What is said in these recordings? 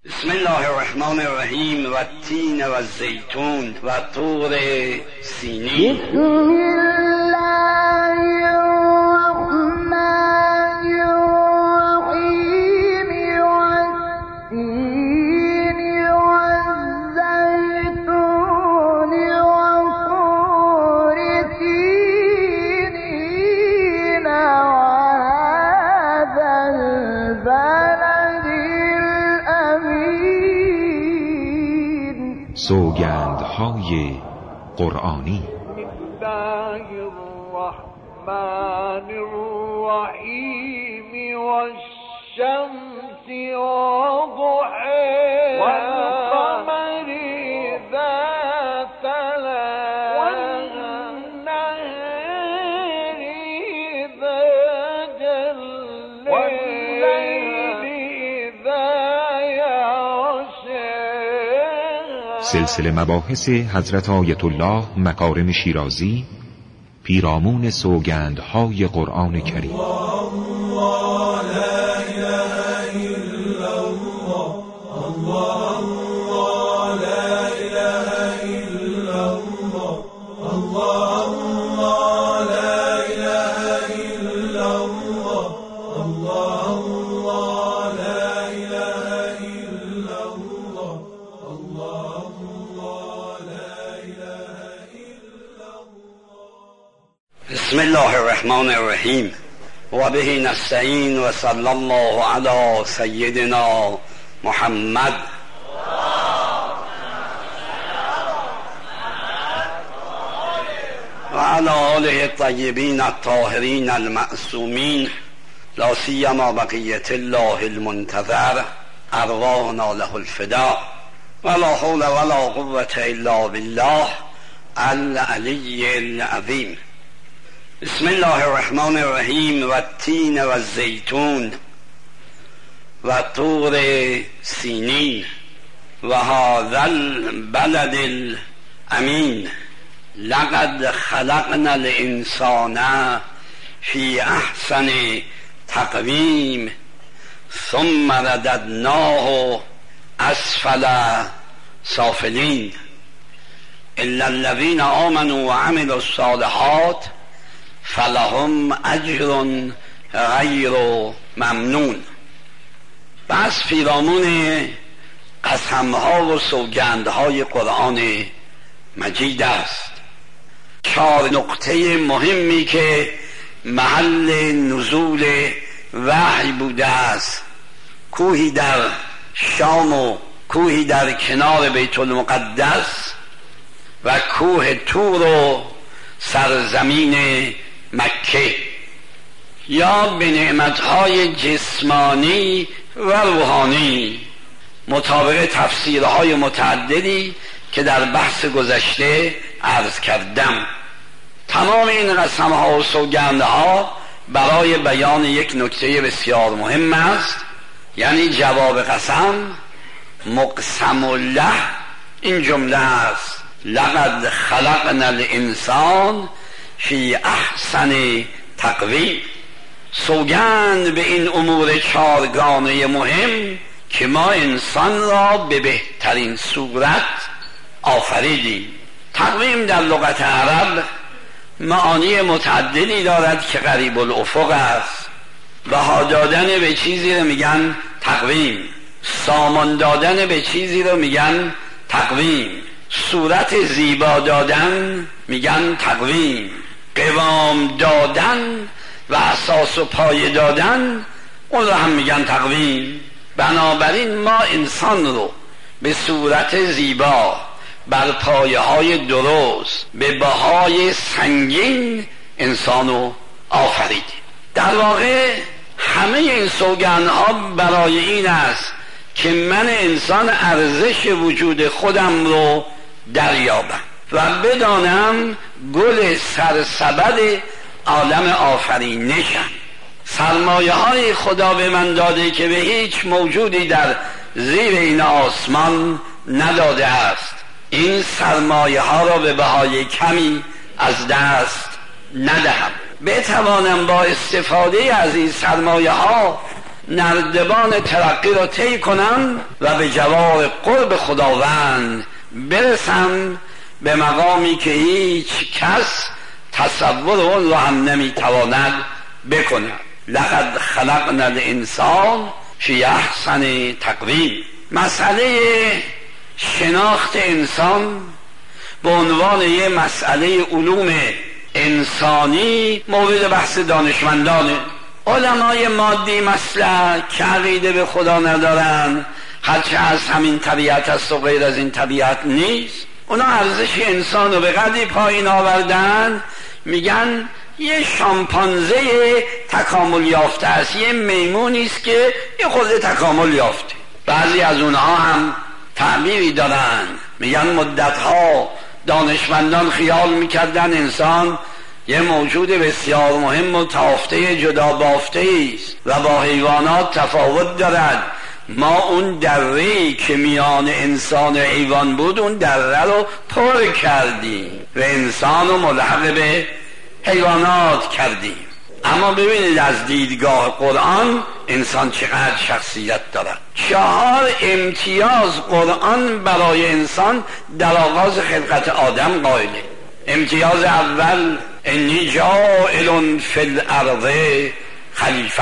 بسم الله الرحمن الرحیم و التین و الزیتون و طور سینین. بسم الله الرحمن الرحیم و التین و الزیتون و طور سینین و هذا البلد الامین. سوگندهای قرآنی. بسم الله الرحمن الرحیم والشمس وضحاها والقمر إذا تلاها والنهار إذا جلاها والليل إذا يغشاها. سلسله مباحث حضرت آیت الله مکارم شیرازی، پیرامون سوگندهای قرآن کریم. بسم الله الرحمن الرحیم و به نستعین و صلی الله علی سیدنا محمد. و علی آله الطیبین الطاهرین المعصومین، لا سیما بقیة الله المنتظر، ارواحنا له الفداء، ولا حول ولا قوة الا بالله العلی العظیم. بسم الله الرحمن الرحیم و التین و الزیتون و طور سینین و هذا البلد الامین. لقد خلقنا الانسان فی احسن تقویم ثم رددناه اسفل سافلین الا الذین آمنوا و عملوا الصالحات فلهم اجر غیر ممنون. بس پیرامون قسمها و سوگندهای قرآن مجید است. 4 نقطه مهمی که محل نزول وحی بوده است، کوهی در شام و کوهی در کنار بیت المقدس و کوه طور و سرزمین مکه، یا به نعمتهای جسمانی و روحانی مطابق تفسیرهای متعددی که در بحث گذشته عرض کردم. تمام این قسمها و سوگندها برای بیان یک نکته بسیار مهم است، یعنی جواب قسم مقسم الله این جمله است: لقد خلقنا الانسان فی احسن تقویم. سوگند به این امور 4 گانه مهم که ما انسان را به بهترین صورت آفریدیم. تقویم در لغت عرب معانی متعددی دارد که قریب الافق است. بها دادن به چیزی رو میگن تقویم، سامان دادن به چیزی رو میگن تقویم، صورت زیبا دادن میگن تقویم، قوام دادن و اساس و پایه دادن اون رو هم میگن تقویم. بنابراین ما انسان رو به صورت زیبا بر پایه های درست به بهای سنگین انسان رو آفریدیم. در واقع همه این سوگندها برای این است که من انسان ارزش وجود خودم رو دریابم و بدانم گل سرسبد عالم آفرینشم. سرمایه های خدا به من داده که به هیچ موجودی در زیر این آسمان نداده است. این سرمایه ها را به بهای کمی از دست ندهم. بتوانم با استفاده از این سرمایه ها نردبان ترقی رو طی کنم و به جوار قرب خداوند برسم، به مقامی که هیچ کس تصور اون رو هم نمیتواند بکنه. لقد خلقنا الانسان فی احسن تقویم. مسئله شناخت انسان به عنوان یه مسئله علوم انسانی مورد بحث دانشمندانه. علمای مادی مسلک که عقیده به خدا ندارن، هرچه از همین طبیعت است و غیر از این طبیعت نیست، اونا ارزش انسان رو به قدری پایین آوردن، میگن یه شامپانزه تکامل یافته است، یه میمونی است که یه خود تکامل یافته. بعضی از اونها هم تعبیری دارن، میگن مدتها دانشمندان خیال میکردن انسان یه موجود بسیار مهم و تافته جدا بافته است و با حیوانات تفاوت دارد. ما اون دره‌ای که میان انسان و حیوان بود، اون دره رو پر کردیم و انسان رو ملحق به حیوانات کردیم. اما ببینید از دیدگاه قرآن انسان چقدر شخصیت دارد. 4 امتیاز قرآن برای انسان در آغاز خلقت آدم قائله. امتیاز اول، انی جاعل فی الارض خلیفه.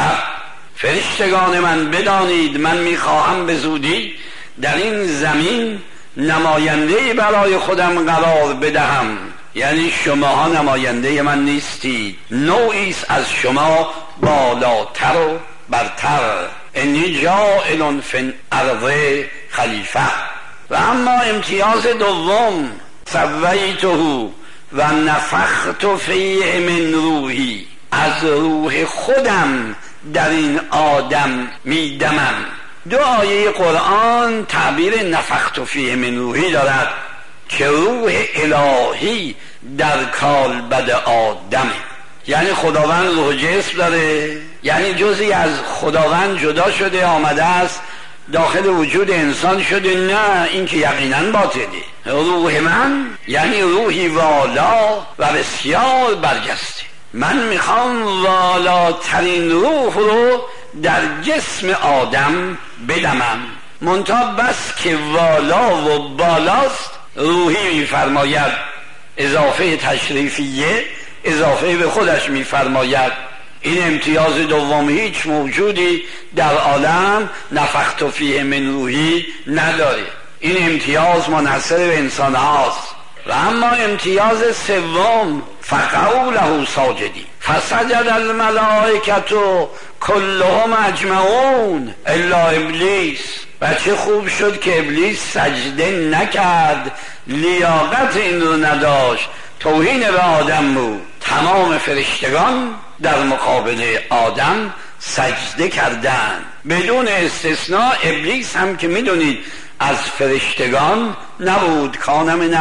فرشتگان من بدانید من میخواهم به زودی در این زمین نماینده برای خودم قرار بدهم. یعنی شماها نماینده من نیستید، نوعیست از شما بالاتر و برتر. انی جاعل فی الارض خلیفه. و اما امتیاز دوم، سویته و نفخت فیه من روحی. از روح خودم در این آدم میدمم. 2 آیه قرآن تعبیر نفخت فیه من روحی دارد که روح الهی در کالبد آدمه. یعنی خداوند روح جسم داره، یعنی جزئی از خداوند جدا شده آمده است داخل وجود انسان شده. نه، این که یقینا باطله. روح من یعنی روحی والا و بسیار برجسته. من میخوام والاترین روح رو در جسم آدم بدمم. منتها بس که والا و بالاست، روحی میفرماید، اضافه تشریفیه، اضافه به خودش میفرماید. این امتیاز دوم هیچ موجودی در عالم نفخت فیه من روحی نداره. این امتیاز منحصر به انسان هاست. و اما امتیاز سوم، فقعوا له ساجدین فسجد الملائکه کلهم اجمعون الا ابلیس. و چه خوب شد که ابلیس سجده نکرد، لیاقت این رو نداشت، توهین به آدم بود. تمام فرشتگان در مقابل آدم سجده کردند بدون استثناء. ابلیس هم که میدونید از فرشتگان نبود، کان من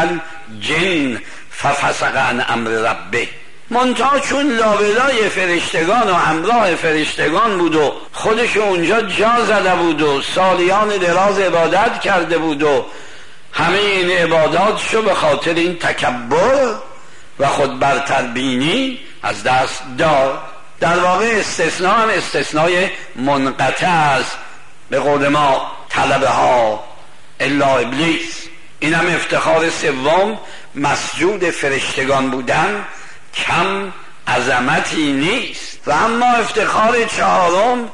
الجن ففسق عن امر ربه. منتها چون لابلای فرشتگان و همراه فرشتگان بود و خودش اونجا جا زده بود و سالیان دراز عبادت کرده بود و همه این عباداتشو به خاطر این تکبر و خود برتربینی از دست داد. در واقع استثناء هم استثناء منقطع است، به قول ما طلبه ها الا ابلیس. این هم افتخار سوم، مسجود فرشتگان بودن کم عظمتی نیست. و اما افتخار چهارم،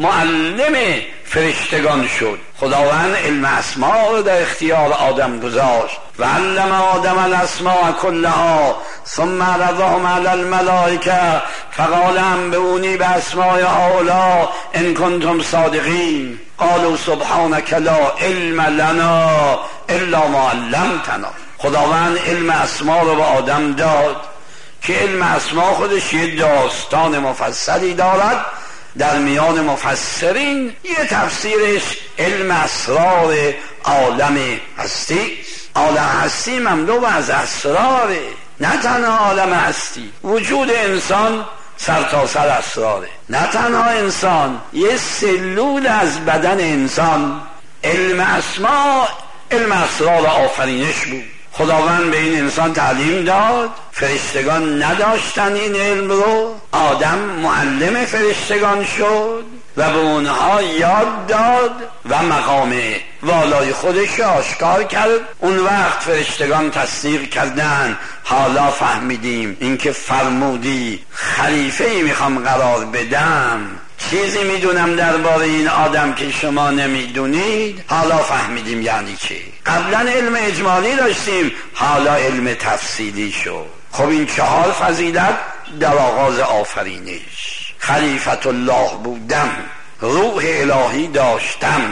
معلم فرشتگان شد. خداوند علم اسماء رو در اختیار آدم گذاشت. و علم آدم الاسماء کلها ثم عرضهم علی الملائکه فقال انبئونی باسماء هؤلاء ان کنتم صادقین قالوا سبحانک لا علم لنا الا ما علمتنا. خداوند علم اسماء رو به آدم داد که علم اسماء خودش یه داستان مفصلی دارد. در میان مفسرین یه تفسیرش علم اسرار عالم هستی. عالم هستی مملو از اسراره، نه تنها عالم هستی، وجود انسان سرتاسر اسراره. نه تنها انسان، یه سلول از بدن انسان علم اسماء، علم اسرار آفرینش بود. خداوند به این انسان تعلیم داد، فرشتگان نداشتن این علم رو، آدم معلم فرشتگان شد. و به اونها یاد داد و مقام والای خودش آشکار کرد. اون وقت فرشتگان تصدیق کردن. حالا فهمیدیم اینکه فرمودی خلیفه ای میخوام قرار بدم، چیزی میدونم درباره این آدم که شما نمیدونید. حالا فهمیدیم یعنی چی. قبلا علم اجمالی داشتیم، حالا علم تفصیلی شد. خب این 4 فضیلت در آغاز آفرینش. خلیفت الله بودم، روح الهی داشتم،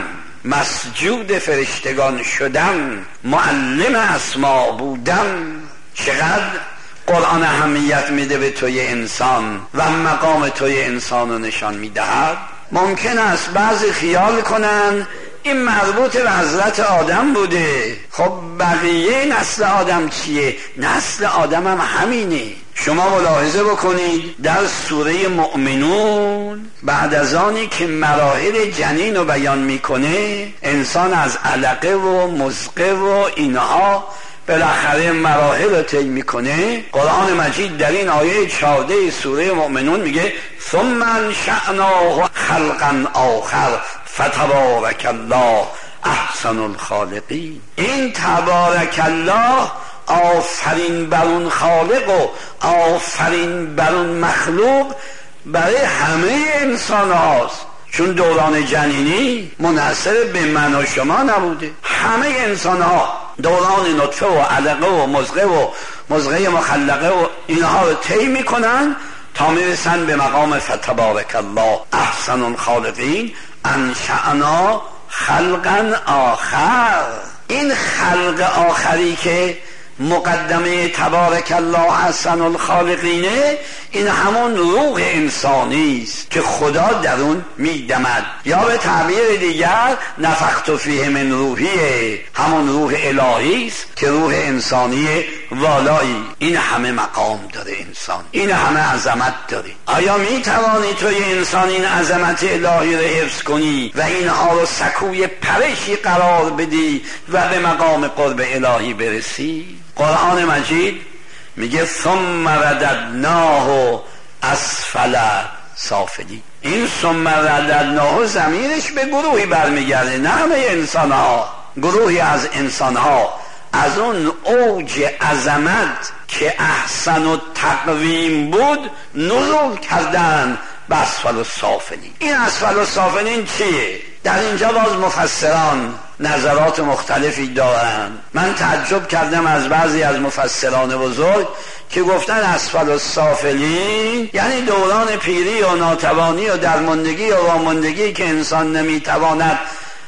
مسجود فرشتگان شدم، معلم اسما بودم. چقدر قرآن اهمیت میده به توی انسان و مقام توی انسان رو نشان میدهد. ممکن است بعضی خیال کنن این مربوط به حضرت آدم بوده. خب بقیه نسل آدم چیه؟ نسل آدم هم همینه. شما ملاحظه بکنید در سوره مؤمنون بعد از آنی که مراحل جنین رو بیان میکنه، انسان از علقه و مضغه و اینها بالاخره مراحل رو طی میکنه. قرآن مجید در این آیه 14 سوره مؤمنون میگه ثم انشأناه خلقا آخر فتبارک الله احسن الخالقین. این تبارک الله آفرین بر اون خالق و آفرین بر اون مخلوق برای همه انسان هاست، چون دوران جنینی منحصر به من و شما نبوده. همه انسان ها دوران نطفه و علقه و مضغه مخلقه و اینها رو طی میکنن تا میرسن به مقام فتبارک الله احسن الخالقین. انشأنا خلقا آخر. این خلق آخری که مقدمه تبارک الله احسن الخالقینه، این همون روح انسانی است که خدا در اون میدمد، یا به تعبیر دیگر نفخت فیه من روحیه، همون روح الهی است که روح انسانی والایی. این همه مقام داره انسان، این همه عظمت داره. آیا میتوانی توی انسان این عظمت الهی رو حفظ کنی و اینها رو سکوی پرشی قرار بدی و به مقام قرب الهی برسی؟ قرآن مجید میگه ثم رددناه اسفل سافلین. این ثم رددناه ضمیرش به گروهی برمیگرده، نه همه انسان ها. گروهی از انسان ها از اون اوج عظمت که احسن و تقویم بود نزول کردن به اسفل سافلین. این اسفل سافلین چیه؟ در اینجا باز مفسران نظرات مختلفی دارن. من تعجب کردم از بعضی از مفسران بزرگ که گفتن اسفل السافلین یعنی دوران پیری و ناتوانی و درماندگی و واماندگی که انسان نمیتواند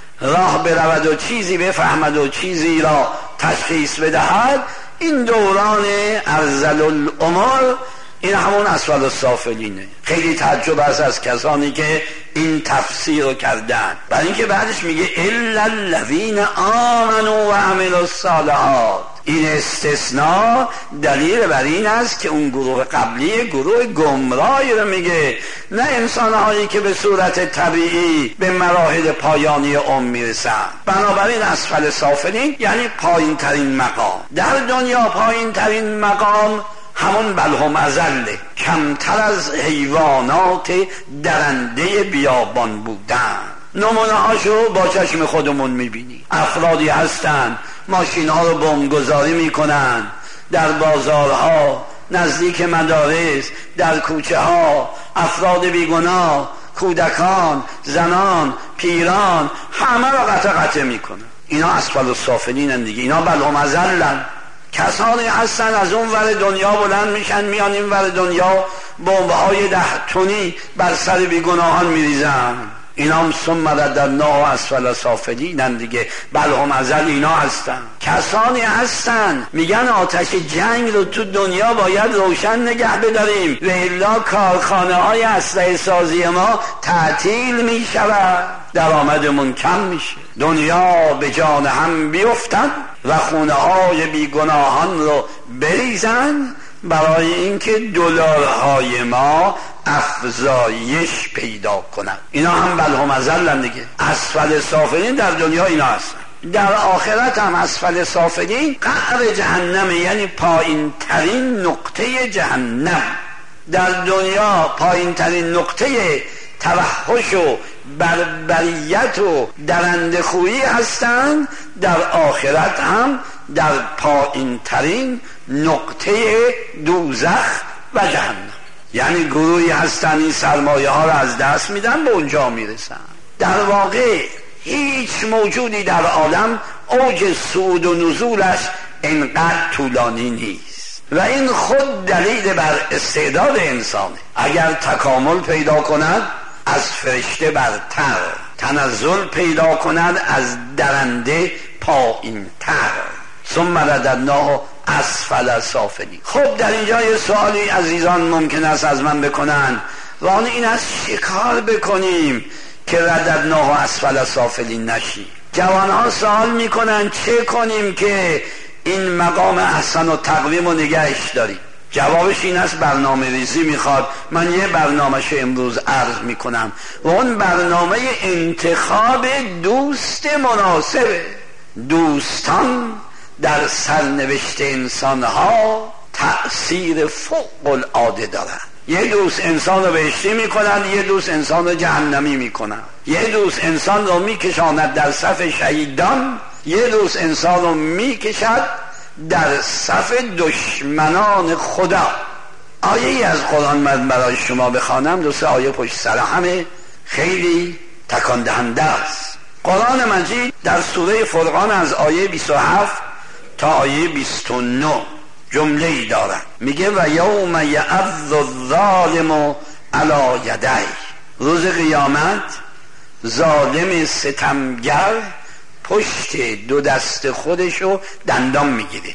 راه برود و چیزی بفهمد و چیزی را تشخیص بدهد. این دوران ارذل الامور، این همون اسفل السافلینه. خیلی تعجب است از کسانی که این تفسیر رو کردن، برای اینکه بعدش میگه الا الذین آمنوا و عملوا الصالحات. این استثناء دلیل بر این است که اون گروه قبلی گروه گمراهی رو میگه، نه انسانهایی که به صورت طبیعی به مراحل پایانی عمر میرسن. بنابراین اسفل سافلین یعنی پایین ترین مقام در دنیا. پایین ترین مقام همون بلهم ازله، کمتر از حیوانات درنده بیابان بودن. نمونه هاشو با چشم خودمون میبینی. افرادی هستن ماشین ها رو بمبگذاری میکنن در بازارها، نزدیک مدارس، در کوچه ها. افراد بیگناه، کودکان، زنان، پیران، همه رو قطع میکنن. اینا اسفل السافلینن دیگه، اینا بلهم ازلن. کسانی هستن از اون ور دنیا بلند میشن میان این ور دنیا بمب‌های 10 تنی بر سر بیگناهان میریزن. اینا هم ثم رددناه اسفل سافلینن دیگه، بلهم ازل اینا هستن. کسانی هستن میگن آتش جنگ رو تو دنیا باید روشن نگه بداریم و الا کارخانه های اسلحه سازی ما تعطیل میشود، درآمدمون کم میشه، دنیا به جان هم بیفتن و خونه های بیگناهان رو بریزن برای اینکه دلارهای ما افزایش پیدا کنند. اینا هم بلهم ازلن دیگه. اسفل سافلین در دنیا اینا هستن. در آخرت هم اسفل سافلین قعر جهنم، یعنی پایین ترین نقطه جهنم. در دنیا پایین ترین نقطه توحش و بربریت و درنده خویی هستند، در آخرت هم در پایین ترین نقطه دوزخ و جهنم. یعنی گروهی هستن این سرمایه ها رو از دست میدن، به اونجا میرسن. در واقع هیچ موجودی در عالم اوج صعود و نزولش اینقدر طولانی نیست و این خود دلیل بر استعداد انسانه. اگر تکامل پیدا کند از فرشته برتر، تنزل پیدا کند از درنده پایین تر، ثم رددناه اسفل سافلین. خب در اینجا یه سوالی عزیزان ممکن است از من بکنن و آن این است چه کار بکنیم که رددناه اسفل سافلین نشی؟ جوانها سوال میکنن چه کنیم که این مقام احسن و تقویم و نگهش داریم؟ جوابش این است برنامه ریزی میخواد. من یه برنامهش امروز عرض میکنم و اون برنامه انتخاب دوست مناسبه. دوستان در سرنوشت انسانها تأثیر فوق العاده دارن. یه دوست انسان رو بهشتی میکنن، یه دوست انسان رو جهنمی میکنن. یه دوست انسان رو میکشاند در صف شهیدان، یه دوست انسان رو میکشد در صف دشمنان خدا. آیه ای از قرآن من برای شما بخوانم، دو سه آیه پشت سر همه، خیلی تکان دهنده است. قرآن مجید در سوره فرقان از آیه 27 تا آیه 29 جمله ای دارد، میگه و یوم یعض الظالم علی یدیه، روز قیامت ظالم ستمگر پشت دو دست خودشو دندان میگیره.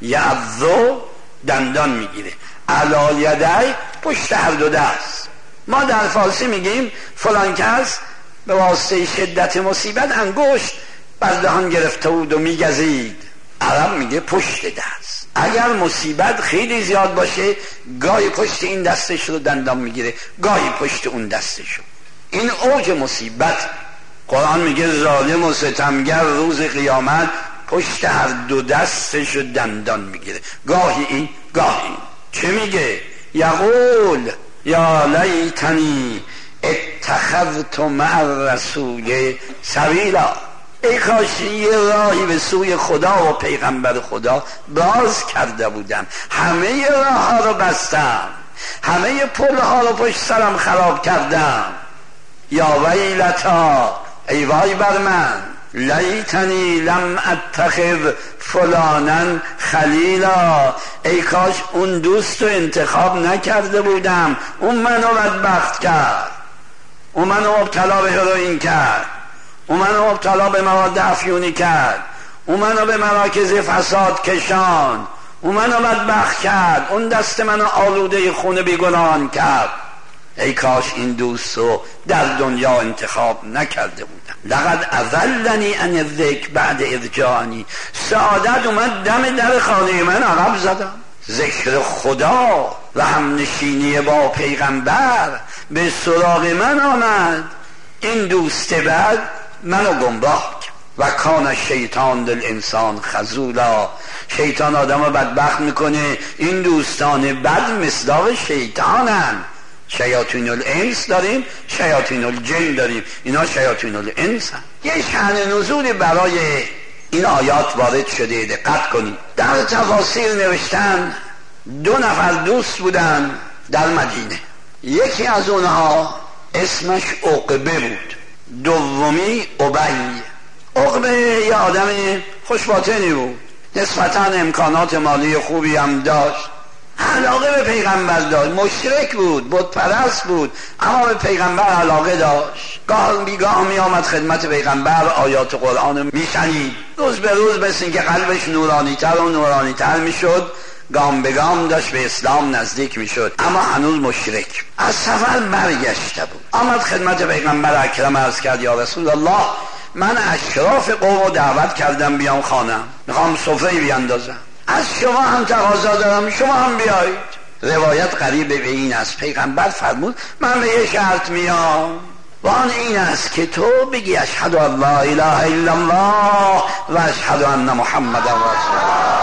یعضو دندان میگیره، علی یدیه پشت هر دو دست. ما در فارسی میگیم فلان کس به واسطه شدت مصیبت انگشت بر دهان گرفته بود و میگزید. عرب میگه پشت دست. اگر مصیبت خیلی زیاد باشه گاهی پشت این دستش رو دندان میگیره، گاهی پشت اون دستش رو. این اوج مصیبت. قرآن میگه ظالم و ستمگر روز قیامت پشت هر دو دستش رو دندان میگیره، گاهی این گاهی این. چه میگه؟ یقول یا لیتنی اتخذت مع الرسول سبیلا، ای کاش یه راهی به سوی خدا و پیغمبر خدا باز کرده بودم. همه راه ها رو بستم، همه پل ها رو پشت سرم خراب کردم. یا ویلتا، ای وای بر من، لیتنی لم اتخذ فلانا خلیلا، ای کاش اون دوست رو انتخاب نکرده بودم، اون منو بدبخت کرد، اون منو مبتلا به هروئین کرد، اون منو مبتلا به مواد افیونی کرد، اون منو به مراکز فساد کشان، اون منو بدبخت کرد، اون دست منو آلوده خون بیگناهان کرد. ای کاش این دوست رو در دنیا انتخاب نکرده بودم. لقد اضلنی عن الذکر بعد اذ جاءنی، سعادت اومد دم در خانه من عقب زدم. ذکر خدا و همنشینی با پیغمبر به سراغ من آمد، این دوست بعد منو گمراه کرد. و کان شیطان للانسان خذولا، شیطان آدم رو بدبخت میکنه. این دوستان بد مصداق شیطانن. شیاطین الانس داریم، شیاطین الجن داریم، اینا شیاطین الانس هم. یه شأن نزول برای این آیات وارد شده، دقت کنید. در تفاسیر نوشتن 2 نفر دوست بودن در مدینه. یکی از اونها اسمش عقبه بود، دومی ابی. عقبه یه آدم خوشباطنی بود، نسبتاً امکانات مالی خوبی هم داشت، علاقه به پیغمبر داشت، مشرک بود، بت پرست بود، اما به پیغمبر علاقه داشت. گاه بیگاه می آمد خدمت پیغمبر، آیات قرآن می شنید. روز به روز مثل این که قلبش نورانیتر و نورانیتر می شد، گام به گام داشت به اسلام نزدیک می شد، اما هنوز مشرک. از سفر برگشته بود، آمد خدمت پیغمبر اکرم، عرض کرد یا رسول الله، من اشراف قوم دعوت کردم بیام خانم، میخوام سفره بیاندازم، از شما هم تقاضا دارم، شما هم بیایید. روایت قریب به این است، پیغمبر فرمود من به یه شرط میام و آن این است که تو بگی اشهد ان لا اله الا الله و اشهد ان محمد رسول الله.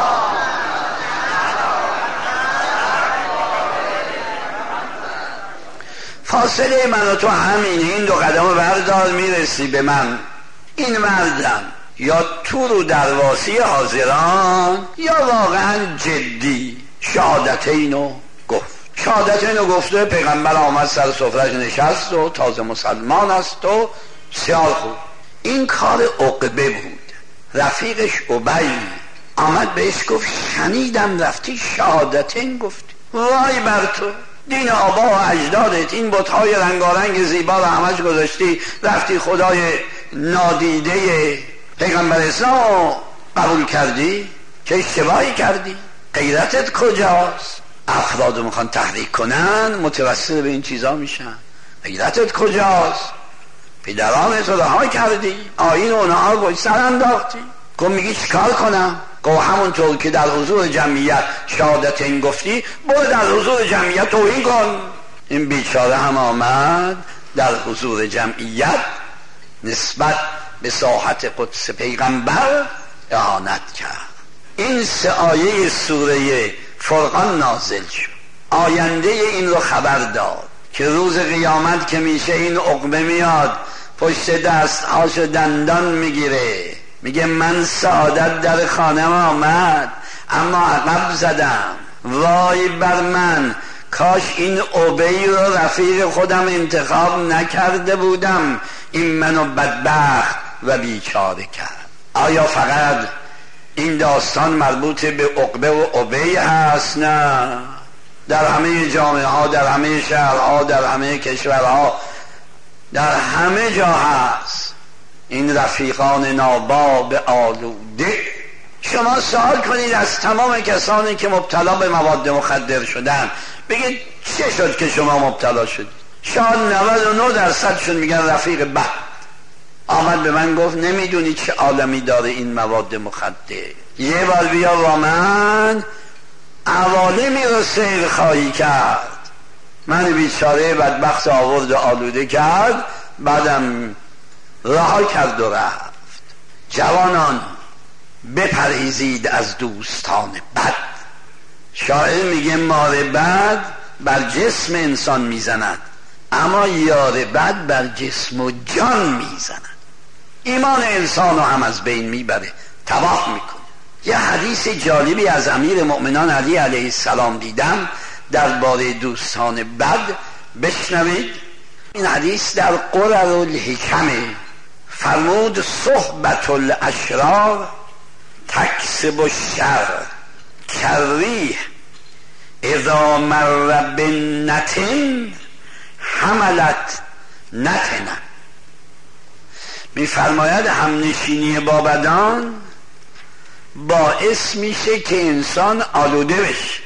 فاصله من و تو همینه، این 2 قدم بردار میرسی به من. این مردم یا تو رو در واسی حاضران یا واقعا جدی شهادتینو گفت. شهادتینو گفته، پیغمبر آمد سر سفرش نشست و تازه مسلمان است و سیال خوب. این کار عقبه بود. رفیقش ابی آمد بهش گفت شنیدم رفتی شهادتین گفتی. وای بر تو، دین آبا و اجدادت، این بت‌های رنگارنگ زیبا رو همش گذاشتی، رفتی خدای نادیده پیغمبر اسلام قبول کردی، چه اشتباهی کردی؟ غیرتت کجاست؟ افرادو میخوان تحریک کنن، متوسل به این چیزا میشن. غیرتت کجاست؟ پدرانت رو رها کردی، آیین اونها رو سر انداختی. گفت میگی چیکار کنم؟ گفت همونطور که در حضور جمعیت شهادتین گفتی، برو در حضور جمعیت توهین کن. این بیچاره هم آمد در حضور جمعیت نسبت به ساحت قدس پیغمبر اهانت کرد. این 3 آیه سوره فرقان نازل شد. آینده این رو خبر داد که روز قیامت که میشه این عقبه میاد پشت دستهاشو دندان میگیره، میگه من سعادت در خانم آمد اما عقب زدم، وای بر من، کاش این ابی رو رفیق خودم انتخاب نکرده بودم، این منو بدبخت و بیچاره کرد. آیا فقط این داستان مربوط به عقبه و ابی هست؟ نه، در همه جامعه ها، در همه شهرها، در همه کشورها، در همه جا هست. این رفیقان ناباب آلوده. شما سوال کنید از تمام کسانی که مبتلا به مواد مخدر شدن، بگید چه شد که شما مبتلا شدید؟ شاید 99% شون میگن رفیق بد آمد به من گفت نمیدونی چه عالمی داره این مواد مخدر، یه بار بیا با من عوالمی رو سیر خواهی کرد. من بیچاره بدبخت آورد و آلوده کرد، بعدم رها کرد و رفت. جوانان بپرهیزید از دوستان بد. شاعر میگه مار بد بر جسم انسان میزند، اما یار بد بر جسم و جان میزند. ایمان انسان رو هم از بین میبره، تباه میکنه. یه حدیث جالبی از امیر مؤمنان علی علیه السلام دیدم درباره دوستان بد، بشنوید. این حدیث در قرر الحکمه. فرمود صحبت الاشرار تکسب الشر کریه اذا مر بالنتن حملت نتنه. میفرماید همنشینی با بدان باعث میشه که انسان آلوده بشه،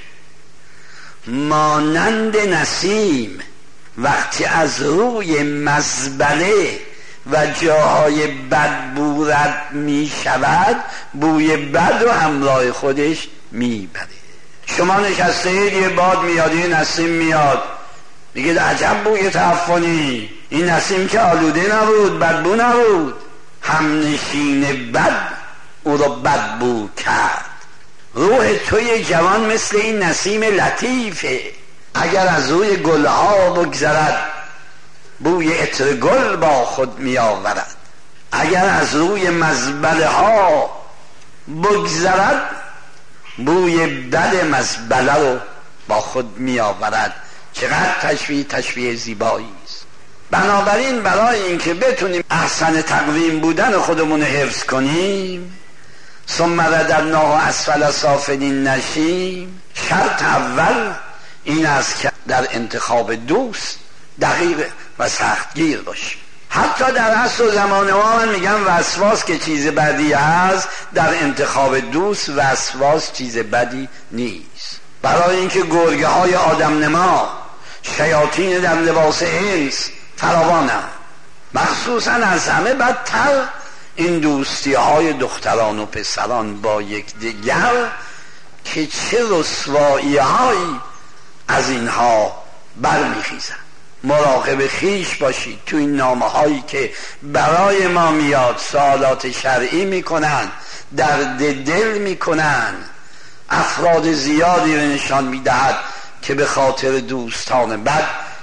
مانند نسیم وقتی از روی مزبله و جاهای بد بو رد می شود، بوی بد رو همراه خودش میبره. شما نشستید، یه باد میاد، یه نسیم میاد، میگه عجب بوی تعفنی، این نسیم که آلوده نبود، بدبو نبود، همنشین بد او رو بدبو کرد. روح توی جوان مثل این نسیم لطیفه، اگر از روی گلها بگذرد بوی عطر گل با خود می آورد، اگر از روی مزبله ها بگذرد بوی بد مزبله رو با خود می آورد. چقدر تشبیه زیبایی است. بنابراین برای اینکه بتونیم احسن تقویم بودن خودمون حفظ کنیم، ثم رددناه اسفل سافلین نشیم، شرط اول این است که در انتخاب دوست دقیق و سختگیر باشیم. حتی در عصر و زمان ما من میگم وسواس که چیز بدی هست، در انتخاب دوست وسواس چیز بدی نیست. برای اینکه گرگه های آدم نما، شیاطین در لباس انس فراوانند، مخصوصا از همه بدتر این دوستی های دختران و پسران با یکدیگر که چه رسوایی هایی از اینها برمیخیزند. مراقب خیش باشید. تو این نامه هایی که برای ما میاد سوالات شرعی میکنن، درد دل میکنن، افراد زیادی رو نشان میدهد که به خاطر دوستان بد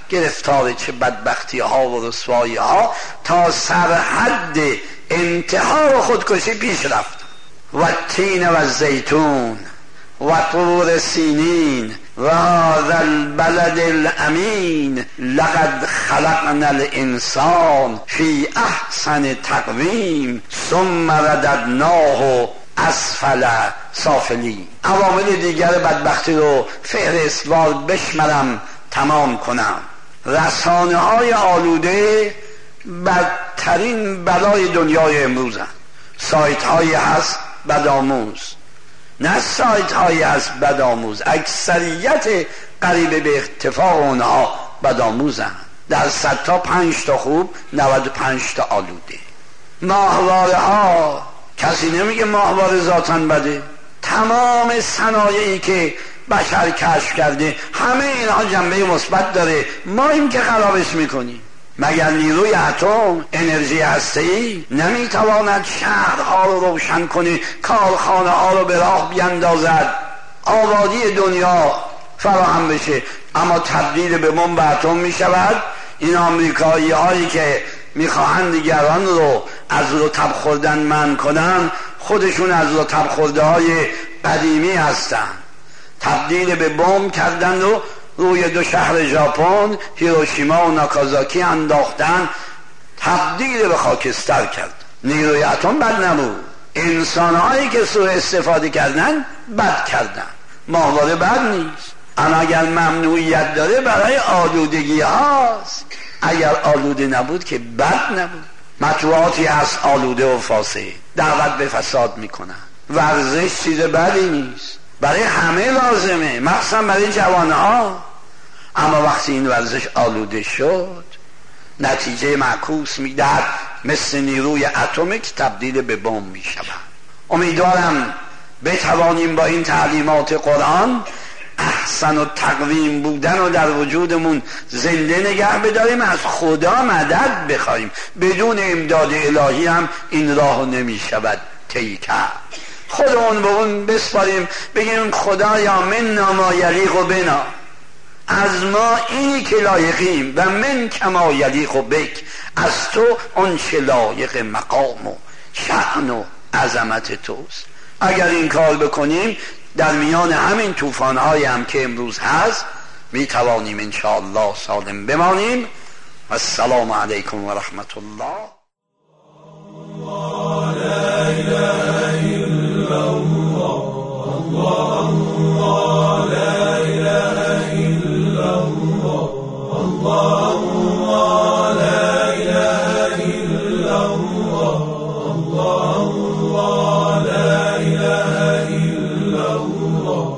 گرفتار چه بدبختی ها و رسوایی ها تا سرحد انتحار خودکشی پیش رفت. و التین و زیتون و طور سینین و هذا البلد الامین لقد خلقنا الانسان فی احسن تقویم ثم رددناه اسفل سافلین. عوامل دیگر بدبختی رو فهرستوار بشمرم تمام کنم. رسانه های آلوده بدترین بلای دنیای امروز هست. سایت هایی هست بدآموز، نه سایت هایی هست بدآموز، اکثریت قریب به اتفاق اونها بدآموزن. در 100 تا 5 تا خوب 95 تا آلوده. ماهواره ها، کسی نمیگه ماهواره ذاتاً بده. تمام صنایعی که بشر کشف کرده همه اینها جنبه مثبت داره، ما این که خرابش میکنیم. مگر نیروی اتم، انرژی هسته‌ای نمیتواند شهرها رو روشن کنه، کارخانه ها رو به راه بیندازد، آبادی دنیا فراهم بشه؟ اما تبدیل به بمب اتم میشود. این آمریکایی هایی که میخواهند دیگران رو از رطب خوردن منع کنن، خودشون از رطب خورده های قدیمی هستن. تبدیل به بمب کردن و روی 2 شهر ژاپن، هیروشیما و ناکازاکی انداختن، تبدیل به خاکستر کرد. نیروی اتم بد نبود، انسانهایی که سوء استفاده کردن بد کردن. ماهواره بد نیست، اما اگر ممنوعیت داره برای آلودگی هاست. اگر آلوده نبود که بد نبود. مطبوعاتی هست آلوده و فاسد، دعوت به فساد میکنن. ورزش چیز بدی نیست، برای همه لازمه، مخصوصا برای جوانها. اما وقتی این ورزش آلوده شد، نتیجه معکوس میدهد، مثل نیروی اتمی که تبدیل به بمب میشود. امیدوارم بتوانیم با این تعلیمات قرآن احسن و تقویم بودن و در وجودمون زنده نگه بداریم، از خدا مدد بخوایم. بدون امداد الهی هم این راه نمی شود طی کرد. خودمون به اون بسپاریم، بگیم خدایا من ما یلیق و بنا، از ما اینی که لایقیم، و من کما یلیق و بک، از تو اون چه لایق مقام و شأن و عظمت توست. اگر این کار بکنیم، در میان همین طوفان‌های هم که امروز هست میتوانیم انشاءالله سالم بمانیم. و السلام علیکم و رحمت الله. لا اله الا الله، الله لا اله الا الله، الله لا اله الا الله، الله لا اله الا الله،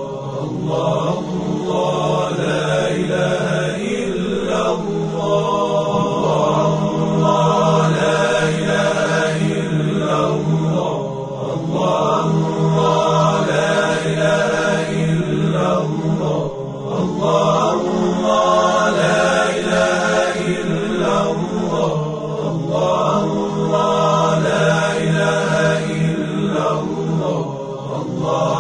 الله لا اله الا الله، الله لا اله الا الله، الله لا اله الا الله، الله لا اله الا الله، الله لا اله الا الله، الله